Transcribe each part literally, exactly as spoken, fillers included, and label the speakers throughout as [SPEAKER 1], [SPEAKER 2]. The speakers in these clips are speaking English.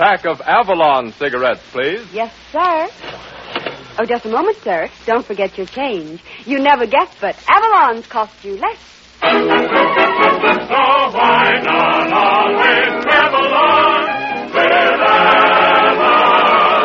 [SPEAKER 1] pack of Avalon cigarettes, please.
[SPEAKER 2] Yes, sir. Oh, just a moment, sir. Don't forget your change. You never guessed, but Avalon's cost you less.
[SPEAKER 3] So why not always travel on with Avalon?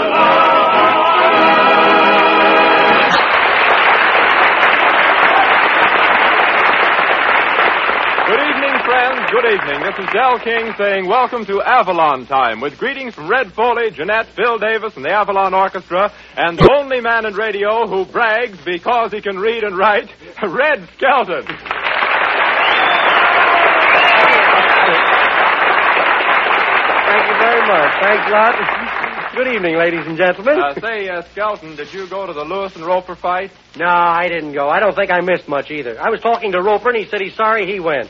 [SPEAKER 1] Good evening, friends. Good evening. This is Del King saying welcome to Avalon Time with greetings from Red Foley, Jeanette, Bill Davis, and the Avalon Orchestra, and the only man in radio who brags because he can read and write, Red Skelton.
[SPEAKER 4] Thank you very much. Thanks a lot. Good evening, ladies and gentlemen.
[SPEAKER 1] Uh, say, uh, Skelton, did you go to the Lewis and Roper fight?
[SPEAKER 4] No, I didn't go. I don't think I missed much either. I was talking to Roper, and he said he's sorry he went.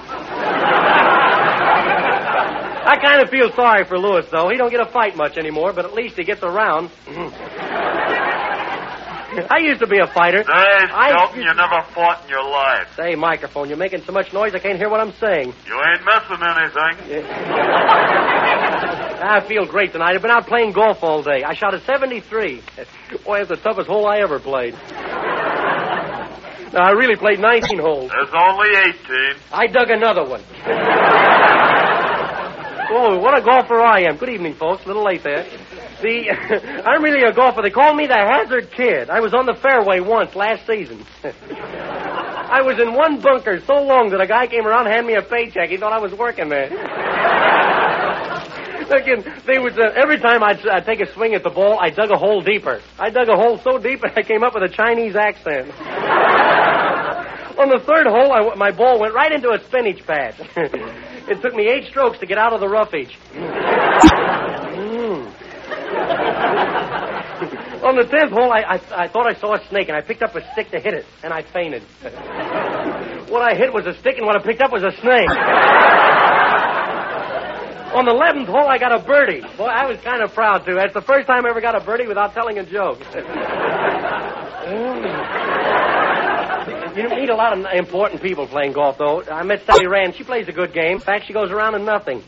[SPEAKER 4] I kind of feel sorry for Lewis, though. He don't get a fight much anymore, but at least he gets around. I used to be a fighter.
[SPEAKER 5] Say,
[SPEAKER 4] I...
[SPEAKER 5] Skelton, you never fought in your life.
[SPEAKER 4] Say, microphone, you're making so much noise I can't hear what I'm saying.
[SPEAKER 5] You ain't missing anything.
[SPEAKER 4] I feel great tonight. I've been out playing golf all day. I shot a seventy-three. Boy, that's the toughest hole I ever played. No, I really played nineteen holes.
[SPEAKER 5] There's only eighteen.
[SPEAKER 4] I dug another one. Oh, what a golfer I am. Good evening, folks. A little late there. The, I'm really a golfer. They call me the Hazard Kid. I was on the fairway once last season. I was in one bunker so long that a guy came around and handed me a paycheck. He thought I was working there. Again, they was, uh, every time I'd, I'd take a swing at the ball, I dug a hole deeper. I dug a hole so deep I came up with a Chinese accent. On the third hole, I, my ball went right into a spinach patch. It took me eight strokes to get out of the roughage. Mm. On the tenth hole, I, I, I thought I saw a snake, and I picked up a stick to hit it, and I fainted. What I hit was a stick, and what I picked up was a snake. On the eleventh hole, I got a birdie. Boy, I was kind of proud, too. That's the first time I ever got a birdie without telling a joke. You meet a lot of important people playing golf, though. I met Sally Rand. She plays a good game. In fact, she goes around in nothing.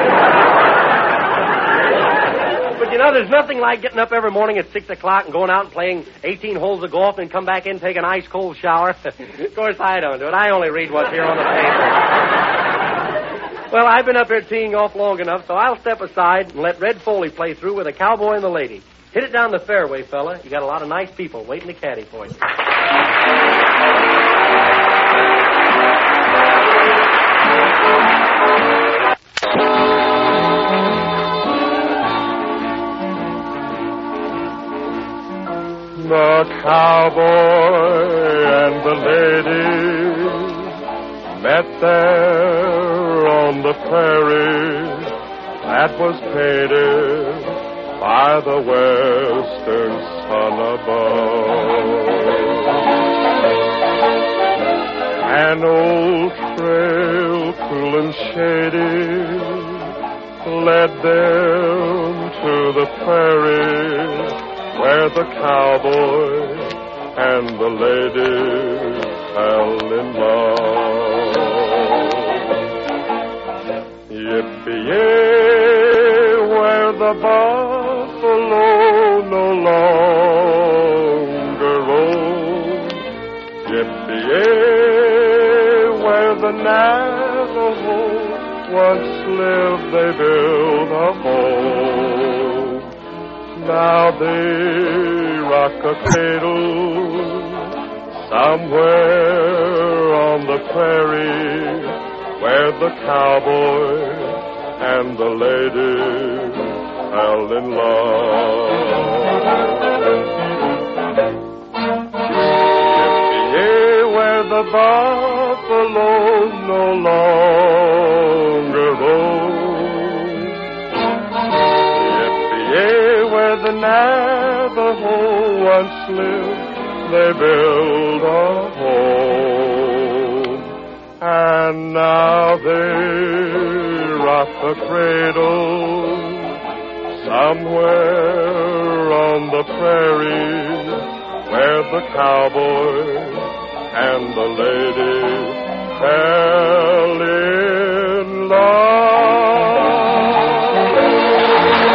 [SPEAKER 4] But, you know, there's nothing like getting up every morning at six o'clock and going out and playing eighteen holes of golf and come back in and take an ice-cold shower. Of course, I don't do it. I only read what's here on the paper. Well, I've been up here teeing off long enough, so I'll step aside and let Red Foley play through with a cowboy and the lady. Hit it down the fairway, fella. You got a lot of nice people waiting to caddy for you.
[SPEAKER 3] The cowboy and the lady met there on the prairie that was painted by the western sun above. An old trail, cool and shady, led them to the prairie where the cowboy and the lady fell in love. Yippee-yay, where the buffalo no longer roam. Yippee-yay, where the Navajo once lived, they built a home. Now they rock a cradle somewhere on the prairie where the cowboy and the lady fell in love. Yippee-yay, where the buffalo no longer roam. Yippee-yay, where the Navajo once lived, they build a home. And now they rock the cradle somewhere on the prairie where the cowboy and the lady fell in love.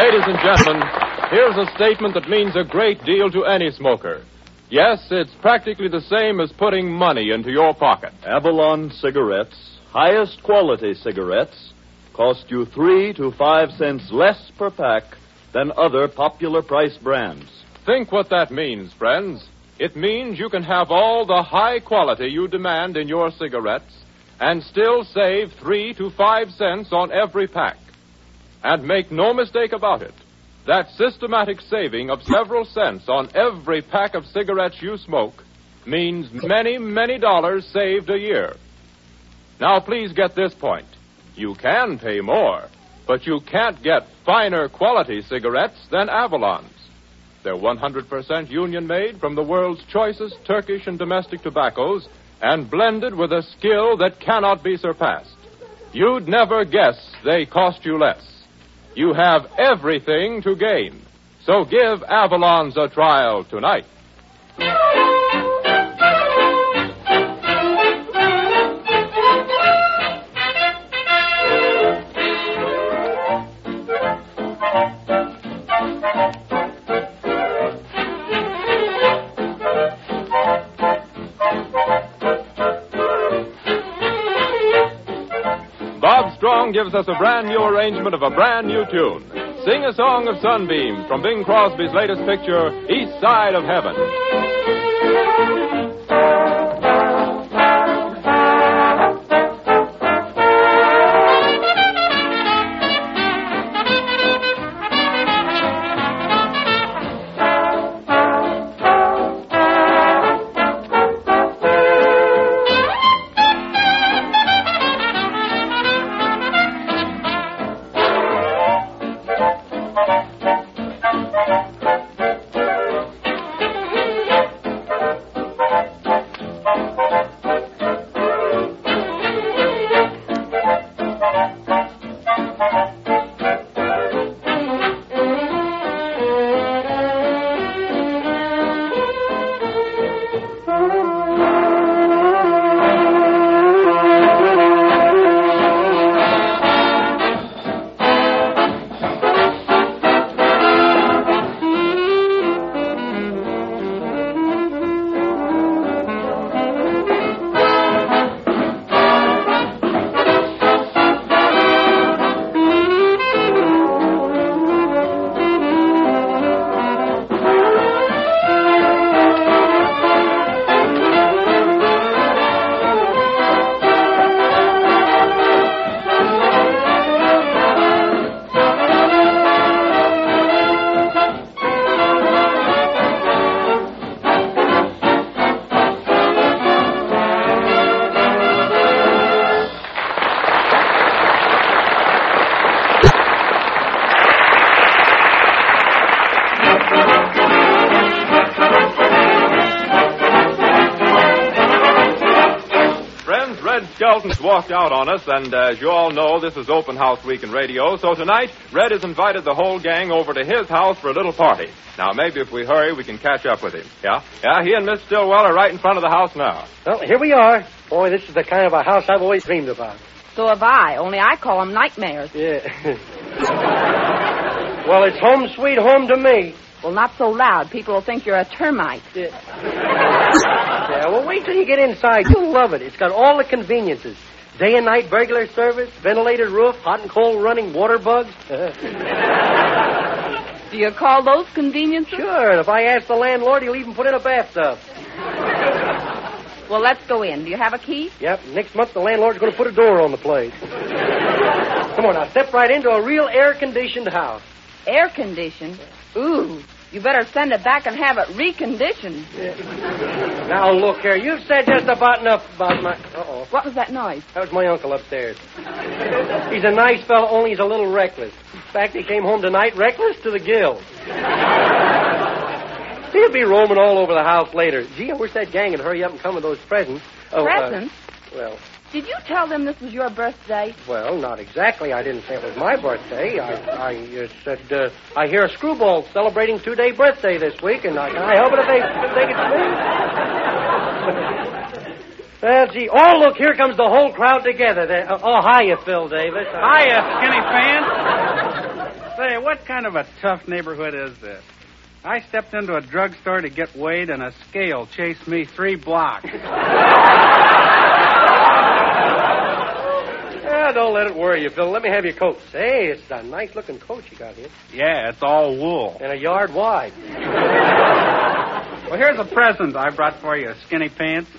[SPEAKER 1] Ladies and gentlemen, here's a statement that means a great deal to any smoker. Yes, it's practically the same as putting money into your pocket.
[SPEAKER 6] Avalon cigarettes, highest quality cigarettes, cost you three to five cents less per pack than other popular price brands.
[SPEAKER 1] Think what that means, friends. It means you can have all the high quality you demand in your cigarettes and still save three to five cents on every pack. And make no mistake about it, that systematic saving of several cents on every pack of cigarettes you smoke means many, many dollars saved a year. Now, please get this point. You can pay more, but you can't get finer quality cigarettes than Avalon's. They're one hundred percent union-made from the world's choicest Turkish and domestic tobaccos and blended with a skill that cannot be surpassed. You'd never guess they cost you less. You have everything to gain. So give Avalon's a trial tonight. Bob Strong gives us a brand new arrangement of a brand new tune. Sing a Song of Sunbeams from Bing Crosby's latest picture, East Side of Heaven. Skelton's walked out on us, and uh, as you all know, this is Open House Week in radio, so tonight, Red has invited the whole gang over to his house for a little party. Now, maybe if we hurry, we can catch up with him. Yeah? Yeah, he and Miss Stillwell are right in front of the house now.
[SPEAKER 4] Well, here we are. Boy, this is the kind of a house I've always dreamed about.
[SPEAKER 7] So have I, only I call them nightmares.
[SPEAKER 4] Yeah. Well, it's home sweet home to me.
[SPEAKER 7] Well, not so loud. People will think you're a termite.
[SPEAKER 4] Yeah. Yeah, well, wait till you get inside. You'll love it. It's got all the conveniences. Day and night burglar service, ventilated roof, hot and cold running water bugs.
[SPEAKER 7] Do you call those conveniences?
[SPEAKER 4] Sure, and if I ask the landlord, he'll even put in a bathtub.
[SPEAKER 7] Well, let's go in. Do you have a key?
[SPEAKER 4] Yep, next month the landlord's going to put a door on the place. Come on, now, step right into a real air-conditioned house.
[SPEAKER 7] Air-conditioned? Ooh, you better send it back and have it reconditioned.
[SPEAKER 4] Yeah. Now, look here, you've said just about enough about my... Uh-oh.
[SPEAKER 7] What was that noise?
[SPEAKER 4] That was my uncle upstairs. He's a nice fellow, only he's a little reckless. In fact, he came home tonight reckless to the gills. He'll be roaming all over the house later. Gee, I wish that gang would hurry up and come with those presents. Oh,
[SPEAKER 7] presents?
[SPEAKER 4] Uh, well...
[SPEAKER 7] Did you tell them this was your birthday?
[SPEAKER 4] Well, not exactly. I didn't say it was my birthday. I, I uh, said, uh, I hear a screwball celebrating two-day birthday this week, and I, can I help it if they think it's me? Well, gee, oh, look, here comes the whole crowd together. They're, uh, oh, hiya, Phil Davis.
[SPEAKER 8] Hiya, skinny fan. Say, what kind of a tough neighborhood is this? I stepped into a drugstore to get weighed, and a scale chased me three blocks.
[SPEAKER 4] Ah, don't let it worry you, Phil. Let me have your coat. Hey, it's a nice-looking coat you got here.
[SPEAKER 8] Yeah, it's all wool.
[SPEAKER 4] And a yard wide.
[SPEAKER 8] Well, here's a present I brought for you, Skinny Pants.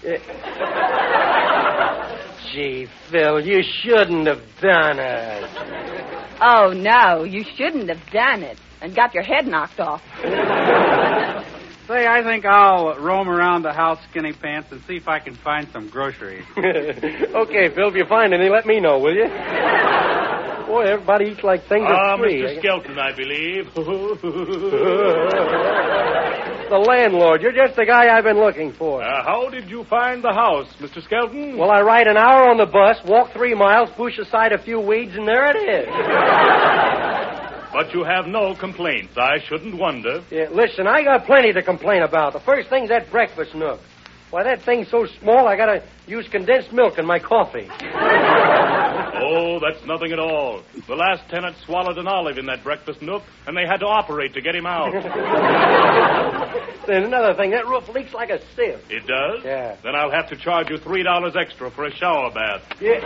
[SPEAKER 4] Gee, Phil, you shouldn't have done it.
[SPEAKER 7] Oh, no, you shouldn't have done it and got your head knocked off.
[SPEAKER 8] Say, I think I'll roam around the house, Skinny Pants, and see if I can find some groceries.
[SPEAKER 4] Okay, Phil, if you find any, let me know, will you? Boy, everybody eats like things
[SPEAKER 9] Ah,
[SPEAKER 4] are
[SPEAKER 9] uh,
[SPEAKER 4] free.
[SPEAKER 9] Mister Skelton, I believe.
[SPEAKER 4] The landlord. You're just the guy I've been looking for.
[SPEAKER 9] Uh, how did you find the house, Mister Skelton?
[SPEAKER 4] Well, I ride an hour on the bus, walk three miles, push aside a few weeds, and there it is.
[SPEAKER 9] But you have no complaints. I shouldn't wonder.
[SPEAKER 4] Yeah, listen, I got plenty to complain about. The first thing's that breakfast nook. Why, that thing's so small, I gotta use condensed milk in my coffee.
[SPEAKER 9] Oh, that's nothing at all. The last tenant swallowed an olive in that breakfast nook, and they had to operate to get him out.
[SPEAKER 4] Then another thing, that roof leaks like a sieve.
[SPEAKER 9] It does?
[SPEAKER 4] Yeah.
[SPEAKER 9] Then I'll have to charge you three dollars extra for a shower bath.
[SPEAKER 4] Yeah.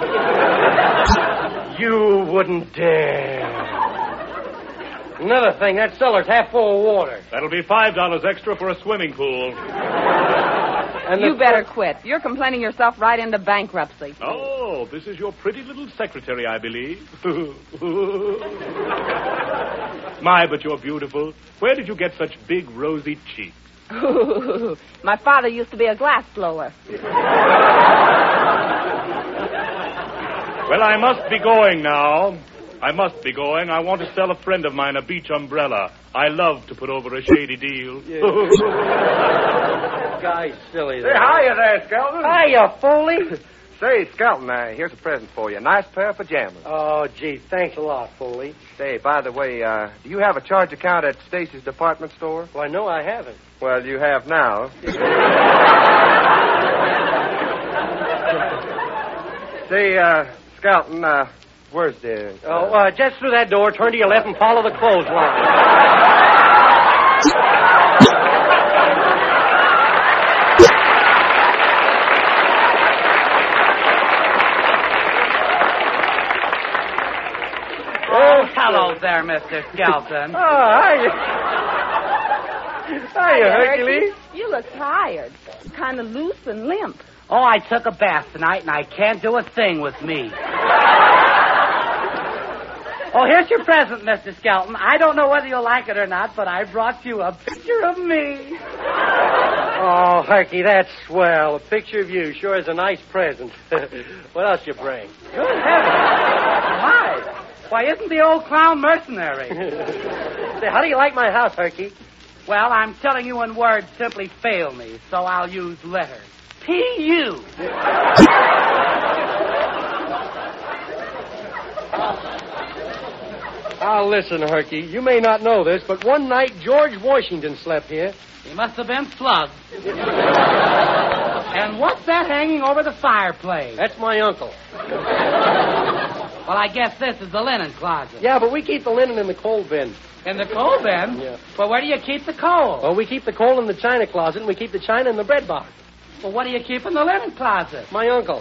[SPEAKER 4] You wouldn't dare. Another thing, that cellar's half full of water.
[SPEAKER 9] That'll be five dollars extra for a swimming pool.
[SPEAKER 4] And
[SPEAKER 7] You
[SPEAKER 4] the...
[SPEAKER 7] better quit. You're complaining yourself right into bankruptcy.
[SPEAKER 9] Oh, this is your pretty little secretary, I believe. My, but you're beautiful. Where did you get such big, rosy cheeks?
[SPEAKER 7] My father used to be a glass blower.
[SPEAKER 9] Well, I must be going now. I must be going. I want to sell a friend of mine a beach umbrella. I love to put over a shady deal.
[SPEAKER 4] Yeah. That guy's silly.
[SPEAKER 10] Say, hiya there, Skelton.
[SPEAKER 4] Hiya, Foley.
[SPEAKER 10] Say, Skelton, uh, here's a present for you. A nice pair of pajamas.
[SPEAKER 4] Oh, gee, thanks a lot, Foley.
[SPEAKER 10] Say, by the way, uh, do you have a charge account at Stacy's department store?
[SPEAKER 4] Well, no, I haven't.
[SPEAKER 10] Well, you have now. Say, uh, Skelton, uh, where's the... Uh...
[SPEAKER 4] Oh, uh, just through that door, turn to your left and follow the clothesline.
[SPEAKER 11] Oh, hello there, Mister Skelton.
[SPEAKER 4] Oh, hiya. Hiya, Hercules.
[SPEAKER 7] You look tired. Kind of loose and limp.
[SPEAKER 11] Oh, I took a bath tonight, and I can't do a thing with me. Oh, here's your present, Mister Skelton. I don't know whether you'll like it or not, but I brought you a picture of me.
[SPEAKER 4] Oh, Herky, that's swell. A picture of you sure is a nice present. What else you bring?
[SPEAKER 11] Good heavens. My. Why, isn't the old clown mercenary?
[SPEAKER 4] Say, how do you like my house, Herky?
[SPEAKER 11] Well, I'm telling you in words simply fail me, so I'll use letters. P U
[SPEAKER 4] Now, listen, Herky. You may not know this, but one night George Washington slept here.
[SPEAKER 11] He must have been slugged. And what's that hanging over the fireplace?
[SPEAKER 4] That's my uncle.
[SPEAKER 11] Well, I guess this is the linen closet.
[SPEAKER 4] Yeah, but we keep the linen in the coal bin.
[SPEAKER 11] In the coal bin?
[SPEAKER 4] Yeah.
[SPEAKER 11] Well, where do you keep the coal?
[SPEAKER 4] Well, we keep the coal in the china closet, and we keep the china in the bread box.
[SPEAKER 11] Well, what do you keep in the linen closet?
[SPEAKER 4] My uncle.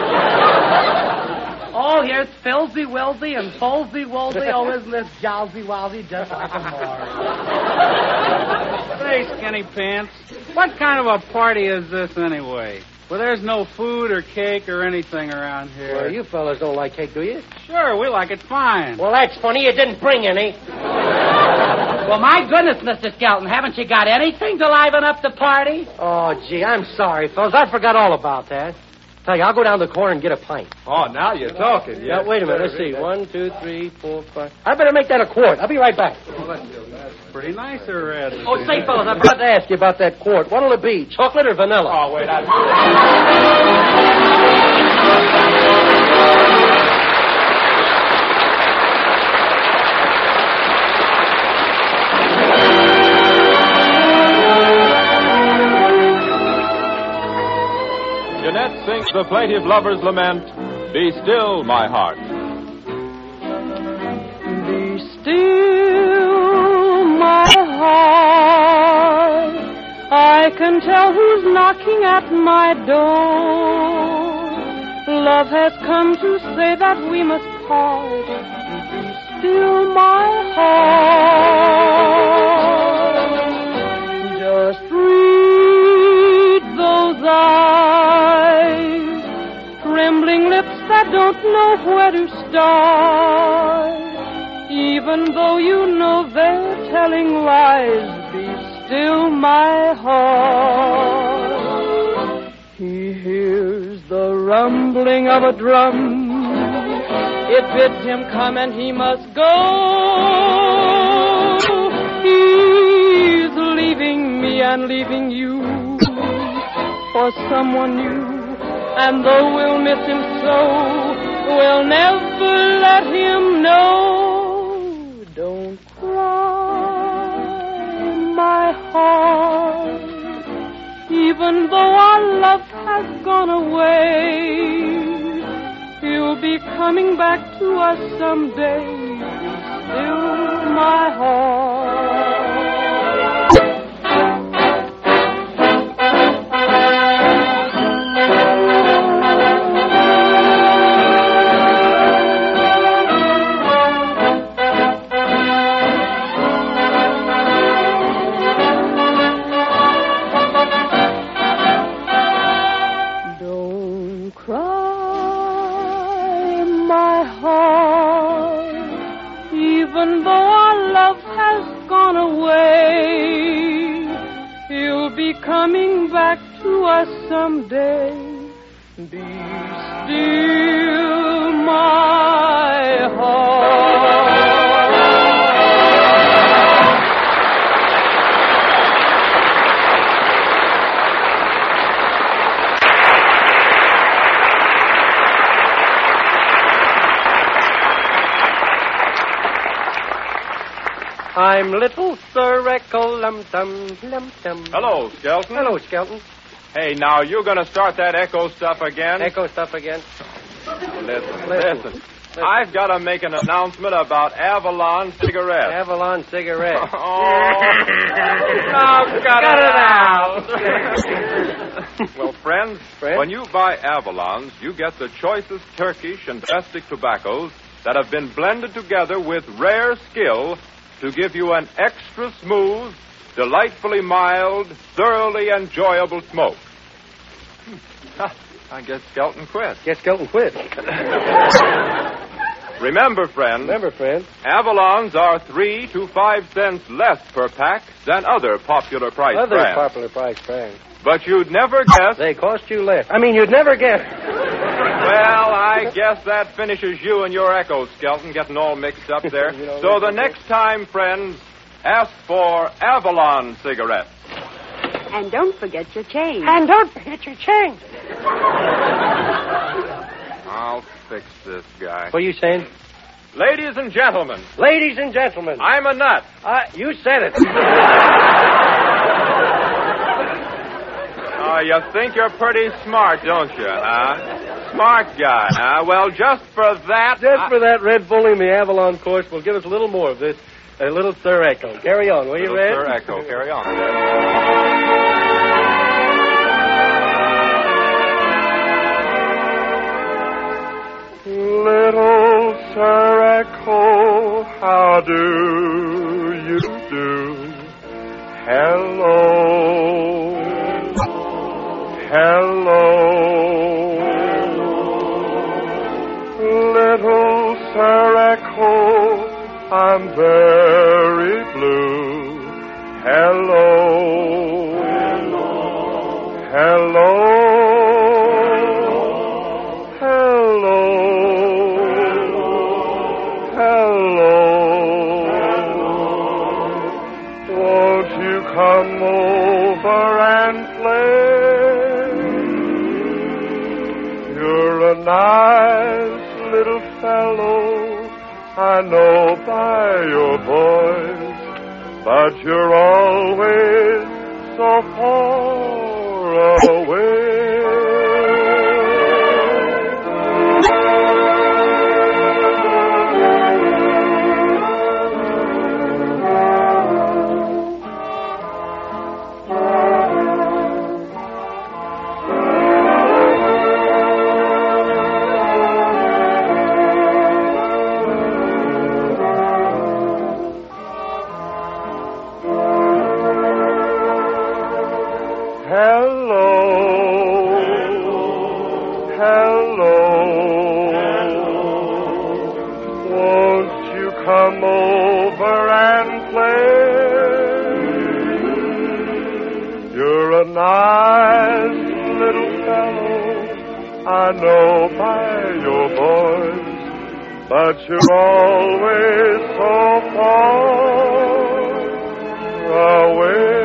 [SPEAKER 11] Oh, here's Filsy Wilsy and Folsy Wolsy. Oh, isn't this jowsy wowsy just like a Maury?
[SPEAKER 8] Say, Skinny Pants, what kind of a party is this anyway? Well, there's no food or cake or anything around here.
[SPEAKER 4] Well, you fellas don't like cake, do you?
[SPEAKER 8] Sure, we like it fine.
[SPEAKER 4] Well, that's funny. You didn't bring any.
[SPEAKER 11] Well, my goodness, Mister Skelton, haven't you got anything to liven up the party?
[SPEAKER 4] Oh, gee, I'm sorry, fellas. I forgot all about that. Tell you, I'll go down to the corner and get a pint.
[SPEAKER 10] Oh, now you're talking.
[SPEAKER 4] Yeah, wait a minute. Let's see. One, two, three, four, five. I better make that a quart. I'll be right back.
[SPEAKER 8] Well, that's, that's pretty nice already.
[SPEAKER 4] Oh, say, fellas, I forgot to ask you about that quart. What'll it be, chocolate or vanilla?
[SPEAKER 10] Oh, wait, I...
[SPEAKER 1] Jeanette sings the plaintive lover's lament, Be Still, My Heart.
[SPEAKER 11] Be still.
[SPEAKER 12] can tell who's knocking at my door. Love has come to say that we must part. Still my heart. Just read those eyes, trembling lips that don't know where to start. Even though you know they're telling lies, be still my heart. He hears the rumbling of a drum. It bids him come and he must go. He's leaving me and leaving you for someone new. And though we'll miss him so, we'll never let him know. Don't cry, my heart. Even though our love has gone away, he'll be coming back to us someday. Still my heart. Even though our love has gone away, he'll be coming back to us someday. Be still my heart.
[SPEAKER 4] I'm little Sir Echo-Lum-Tum-Lum-Tum.
[SPEAKER 1] Hello, Skelton.
[SPEAKER 4] Hello, Skelton.
[SPEAKER 1] Hey, now, you going to start that echo stuff again?
[SPEAKER 4] Echo stuff again.
[SPEAKER 1] Listen, listen. listen. I've got to make an announcement about Avalon cigarettes.
[SPEAKER 4] Avalon cigarettes.
[SPEAKER 1] Oh, now cut,
[SPEAKER 4] cut
[SPEAKER 1] it
[SPEAKER 4] it
[SPEAKER 1] out. Well, friends,
[SPEAKER 4] Friend?
[SPEAKER 1] when you buy Avalons, you get the choicest Turkish and domestic tobaccos that have been blended together with rare skill to give you an extra smooth, delightfully mild, thoroughly enjoyable smoke. Huh, I guess Skelton quit.
[SPEAKER 4] Guess Skelton quit.
[SPEAKER 1] Remember, friends.
[SPEAKER 4] Remember, friends.
[SPEAKER 1] Avalons are three to five cents less per pack than other popular price
[SPEAKER 4] Other
[SPEAKER 1] brands.
[SPEAKER 4] popular price brands.
[SPEAKER 1] But you'd never guess.
[SPEAKER 4] They cost you less. I mean, you'd never guess.
[SPEAKER 1] Well, I guess that finishes you and your echoes, Skelton, getting all mixed up there.
[SPEAKER 4] You know,
[SPEAKER 1] so the next time, friends, ask for Avalon cigarettes.
[SPEAKER 2] And don't forget your change.
[SPEAKER 11] And don't forget your change.
[SPEAKER 1] I'll fix this guy.
[SPEAKER 4] What are you saying?
[SPEAKER 1] Ladies and gentlemen.
[SPEAKER 4] Ladies and gentlemen.
[SPEAKER 1] I'm a nut.
[SPEAKER 4] Uh, you said it.
[SPEAKER 1] Oh, you think you're pretty smart, don't you, huh? Smart guy, huh? Well, just for that...
[SPEAKER 4] Just
[SPEAKER 1] I...
[SPEAKER 4] for that, Red Bull in the Avalon course will give us a little more of this. A little Sir Echo. Carry on, will you,
[SPEAKER 1] Little
[SPEAKER 4] Red?
[SPEAKER 1] Sir Echo, carry on.
[SPEAKER 3] Little Sir Echo, how do you do? Hello. Hello. Little Sir Echo, I'm very blue. Hello. Hello. Hello. Hello. Won't you come over and play? You're a nice little fellow, I know by your voice, but you're always so far away. Hello. Hello. Won't you come over and play? You're a nice little fellow, I know by your voice, but you're always so far away.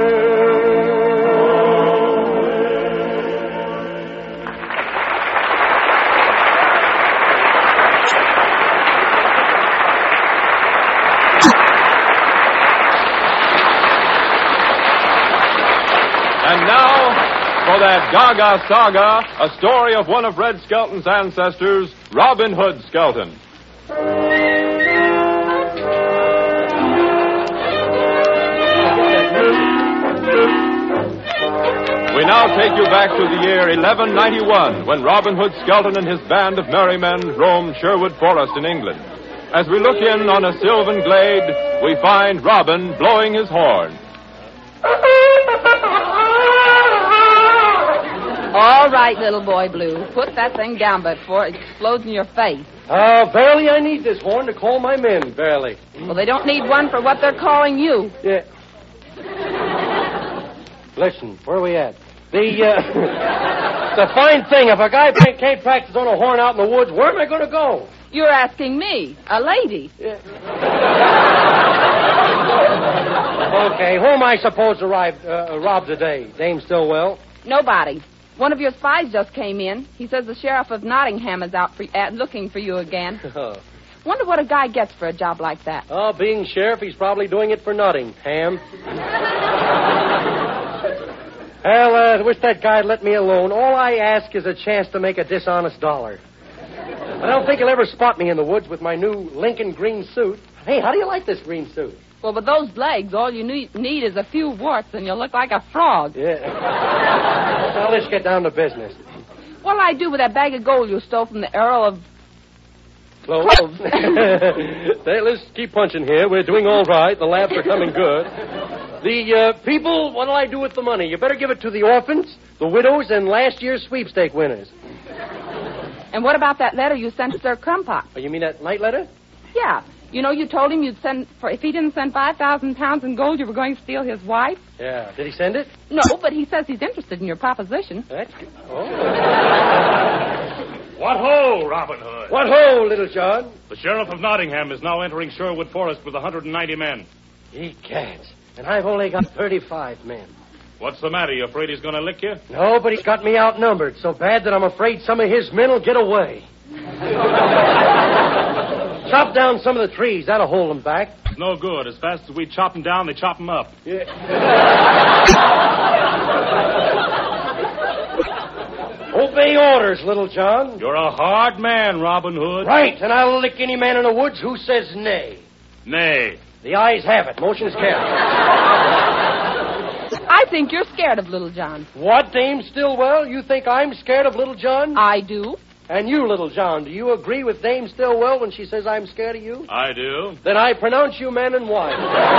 [SPEAKER 1] And now, for that Gaga Saga, a story of one of Red Skelton's ancestors, Robin Hood Skelton. We now take you back to the year eleven ninety-one, when Robin Hood Skelton and his band of merry men roamed Sherwood Forest in England. As we look in on a sylvan glade, we find Robin blowing his horn.
[SPEAKER 7] All right, little boy Blue. Put that thing down before it explodes in your face.
[SPEAKER 4] Uh, barely I need this horn to call my men, barely.
[SPEAKER 7] Well, they don't need one for what they're calling you.
[SPEAKER 4] Yeah. Listen, where are we at? The, uh... it's a fine thing. If a guy can't practice on a horn out in the woods, where am I going to go?
[SPEAKER 7] You're asking me, a lady.
[SPEAKER 4] Yeah. Okay, who am I supposed to rob, uh, rob today? Dame Stillwell?
[SPEAKER 7] Nobody. One of your spies just came in. He says the sheriff of Nottingham is out for, uh, looking for you again. Wonder what a guy gets for a job like that.
[SPEAKER 4] Oh, being sheriff, he's probably doing it for Nottingham. Well, I uh, wish that guy'd let me alone. All I ask is a chance to make a dishonest dollar. I don't think he'll ever spot me in the woods with my new Lincoln green suit. Hey, how do you like this green suit?
[SPEAKER 7] Well, with those legs, all you need, need is a few warts, and you'll look like a frog.
[SPEAKER 4] Yeah. Now, let's get down to business.
[SPEAKER 7] What'll I do with that bag of gold you stole from the Earl of...
[SPEAKER 4] Cloves? Cloves. Hey, let's keep punching here. We're doing all right. The laughs are coming good. The uh, people, what'll I do with the money? You better give it to the orphans, the widows, and last year's sweepstake winners.
[SPEAKER 7] And what about that letter you sent to Sir Crumpot?
[SPEAKER 4] Oh, you mean that night letter?
[SPEAKER 7] Yeah. You know, you told him you'd send, for if he didn't send five thousand pounds in gold, you were going to steal his wife?
[SPEAKER 4] Yeah. Did he send it?
[SPEAKER 7] No, but he says he's interested in your proposition.
[SPEAKER 4] That's good. Oh.
[SPEAKER 9] What ho, Robin Hood?
[SPEAKER 4] What ho, Little John?
[SPEAKER 9] The sheriff of Nottingham is now entering Sherwood Forest with one hundred ninety men.
[SPEAKER 4] Egads. And I've only got thirty-five men.
[SPEAKER 9] What's the matter? You afraid he's going to lick you?
[SPEAKER 4] No, but he's got me outnumbered so bad that I'm afraid some of his men will get away. Chop down some of the trees. That'll hold them back.
[SPEAKER 9] It's no good. As fast as we chop them down, they chop them up.
[SPEAKER 4] Yeah. Obey orders, Little John.
[SPEAKER 9] You're a hard man, Robin Hood.
[SPEAKER 4] Right, and I'll lick any man in the woods who says nay.
[SPEAKER 9] Nay.
[SPEAKER 4] The ayes have it. Motion's carried.
[SPEAKER 7] I think you're scared of Little John.
[SPEAKER 4] What, Dame Stillwell? You think I'm scared of Little John?
[SPEAKER 7] I do.
[SPEAKER 4] And you, Little John, do you agree with Dame Stillwell when she says I'm scared of you?
[SPEAKER 9] I do.
[SPEAKER 4] Then I pronounce you man and wife.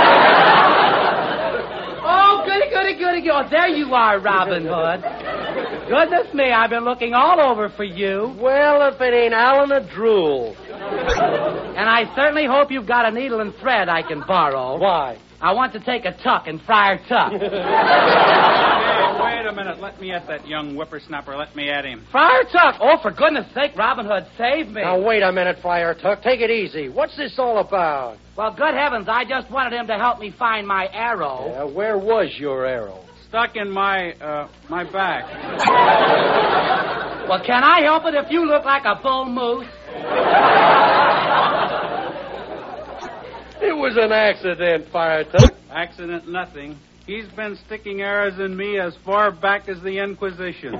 [SPEAKER 11] Oh, goody, goody, goody, goody. Oh, there you are, Robin Hood. Goodness me, I've been looking all over for you.
[SPEAKER 4] Well, if it ain't Alan a drool.
[SPEAKER 11] And I certainly hope you've got a needle and thread I can borrow.
[SPEAKER 4] Why?
[SPEAKER 11] I want to take a tuck in Friar Tuck.
[SPEAKER 8] Hey, wait a minute. Let me at that young whippersnapper. Let me at him.
[SPEAKER 11] Friar Tuck! Oh, for goodness sake, Robin Hood, save me.
[SPEAKER 4] Now, wait a minute, Friar Tuck. Take it easy. What's this all about?
[SPEAKER 11] Well, good heavens, I just wanted him to help me find my arrow.
[SPEAKER 4] Yeah, where was your arrow?
[SPEAKER 8] Stuck in my, uh, my back.
[SPEAKER 11] Well, can I help it if you look like a bull moose?
[SPEAKER 4] It was an accident, Friar Tuck.
[SPEAKER 8] Accident nothing. He's been sticking arrows in me as far back as the Inquisition.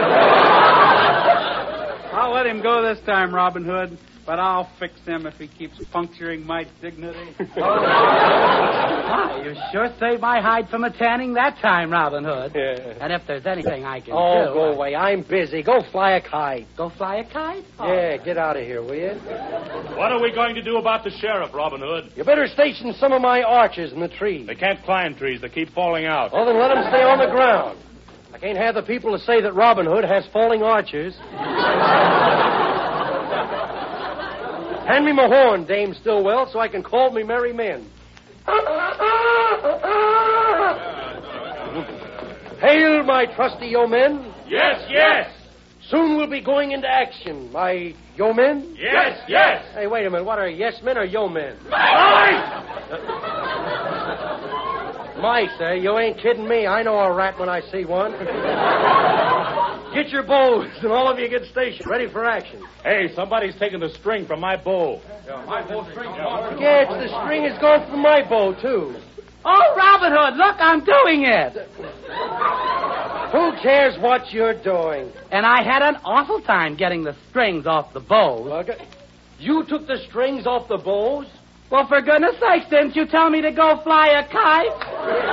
[SPEAKER 8] I'll let him go this time, Robin Hood, but I'll fix him if he keeps puncturing my dignity.
[SPEAKER 11] Oh, you sure saved my hide from a tanning that time, Robin Hood.
[SPEAKER 4] Yeah.
[SPEAKER 11] And if there's anything I can
[SPEAKER 4] oh,
[SPEAKER 11] do...
[SPEAKER 4] Oh, go I... away. I'm busy. Go fly a kite.
[SPEAKER 11] Go fly a kite?
[SPEAKER 4] Oh. Yeah, get out of here, will you?
[SPEAKER 9] What are we going to do about the sheriff, Robin Hood?
[SPEAKER 4] You better station some of my archers in the trees.
[SPEAKER 9] They can't climb trees. They keep falling out.
[SPEAKER 4] Well, then let them stay on the ground. I Can't have the people to say that Robin Hood has falling archers. Hand me my horn, Dame Stillwell, so I can call me merry men. Hail, my trusty yeomen.
[SPEAKER 9] Yes, yes.
[SPEAKER 4] Soon we'll be going into action, my yeomen.
[SPEAKER 9] Yes, yes.
[SPEAKER 4] Hey, wait a minute. What are yes men or yeomen? Mice, eh? You ain't kidding me. I know a rat when I see one. Get your bows, and all of you get stationed, ready for action.
[SPEAKER 9] Hey, somebody's taking the string from my bow.
[SPEAKER 4] Yeah, my bow string. Yeah, it's the string is going from my bow, too.
[SPEAKER 11] Oh, Robin Hood, look, I'm doing it.
[SPEAKER 4] Who cares what you're doing?
[SPEAKER 11] And I had an awful time getting the strings off the bows.
[SPEAKER 4] Look, you took the strings off the bows?
[SPEAKER 11] Well, for goodness sakes, didn't you tell me to go fly a kite?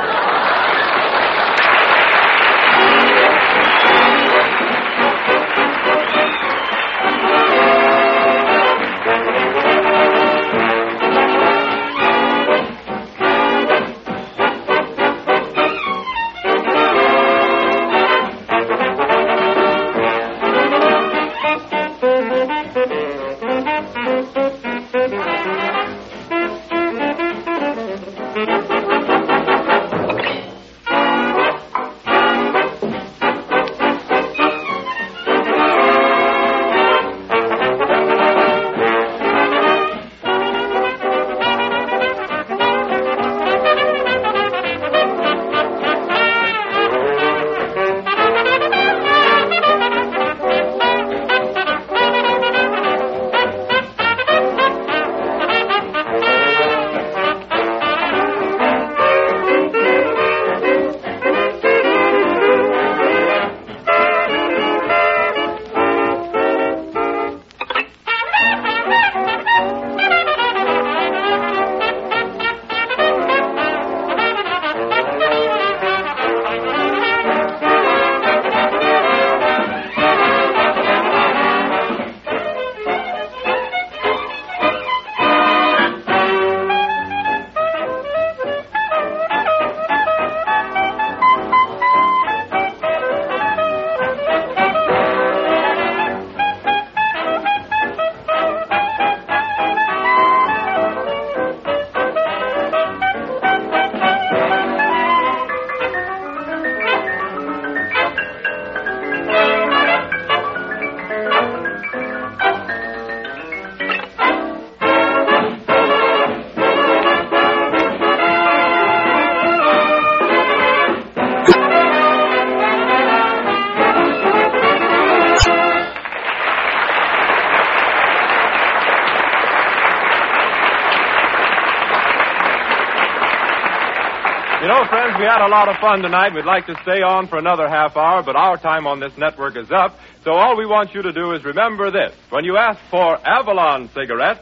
[SPEAKER 1] You know, friends, we had a lot of fun tonight. We'd like to stay on for another half hour, but our time on this network is up. So all we want you to do is remember this. When you ask for Avalon cigarettes,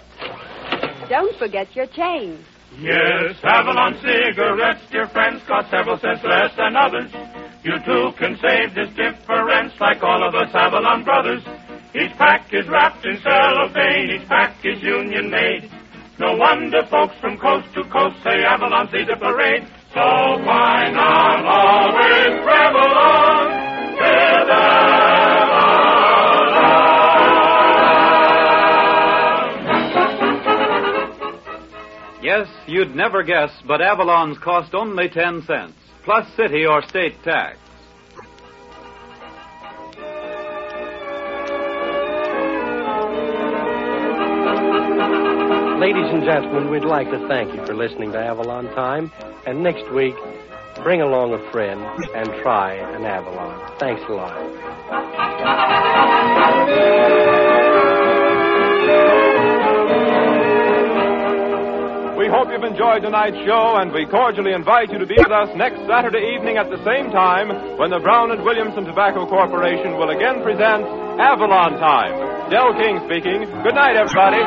[SPEAKER 2] don't forget your change.
[SPEAKER 9] Yes, Avalon cigarettes, dear friends, cost several cents less than others. You too can save this difference like all of us Avalon brothers. Each pack is wrapped in cellophane, each pack is union made. No wonder folks from coast to coast say Avalon sees a parade. So why not always travel on with Avalon?
[SPEAKER 13] Yes, you'd never guess, but Avalon's cost only ten cents, plus city or state tax.
[SPEAKER 4] Ladies and gentlemen, we'd like to thank you for listening to Avalon Time. And next week, bring along a friend and try an Avalon. Thanks a lot.
[SPEAKER 1] we hope you've enjoyed tonight's show, and we cordially invite you to be with us next Saturday evening at the same time when the Brown and Williamson Tobacco Corporation will again present Avalon Time. Del King speaking. Good night, everybody.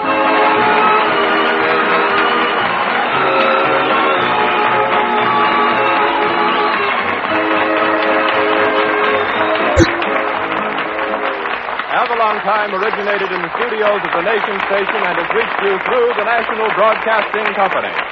[SPEAKER 1] Avalon Time originated in the studios of the Nation Station and has reached you through the National Broadcasting Company.